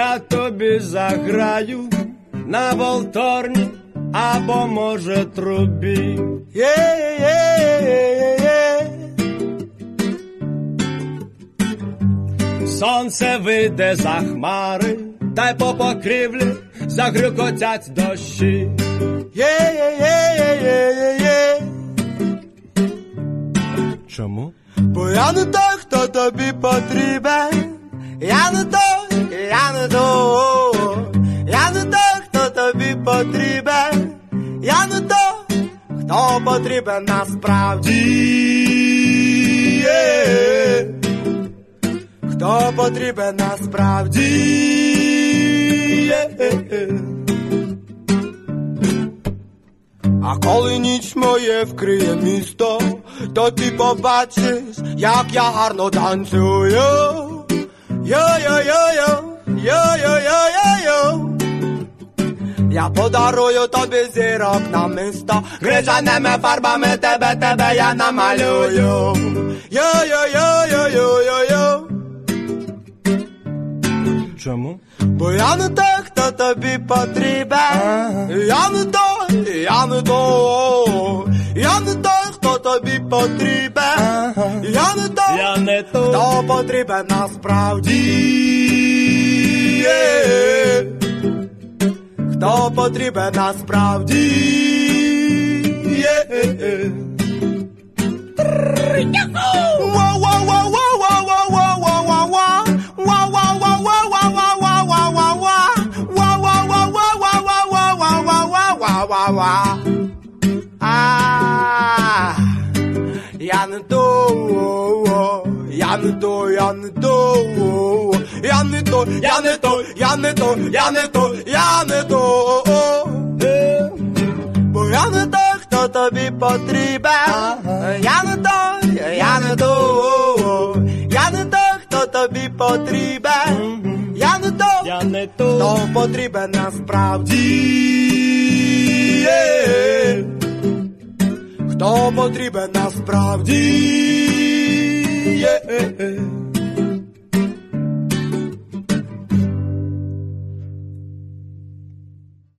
я тобі заграю на волторні або, може, трубі. Сонце вийде за хмари, та й по покрівлі загрюкотять дощі. Чому? Бо я не той, хто тобі потрібен. Я не той, я не той. Я не той, хто тобі потрібен. Я не той, хто потрібен насправді. Хто потрібен насправді. А коли ніч моє вкриє місто, то ти побачиш, як я гарно танцюю. Йо-йо-йо-йо, йо-йо-йо-йо-йо. Я подарую тобі зірок на місто, гречаними фарбами тебе я намалюю. Йо-йо-йо-йо-йо-йо-йо. Чому? Бо я не той, хто тобі потрібен. Я не той, я не той. Я не той, хто тобі потрібен. Я не той, хто потрібен насправді. Хто потрібен насправді. Я не то, я не то, я не то, я не то, я не то, я не то, я не то, я не то. Бо я не той, хто тобі потрібен. Я не той, я не то. Я не той, хто тобі потрібен. Я не той, хто потрібен насправді. Хто потрібен насправді.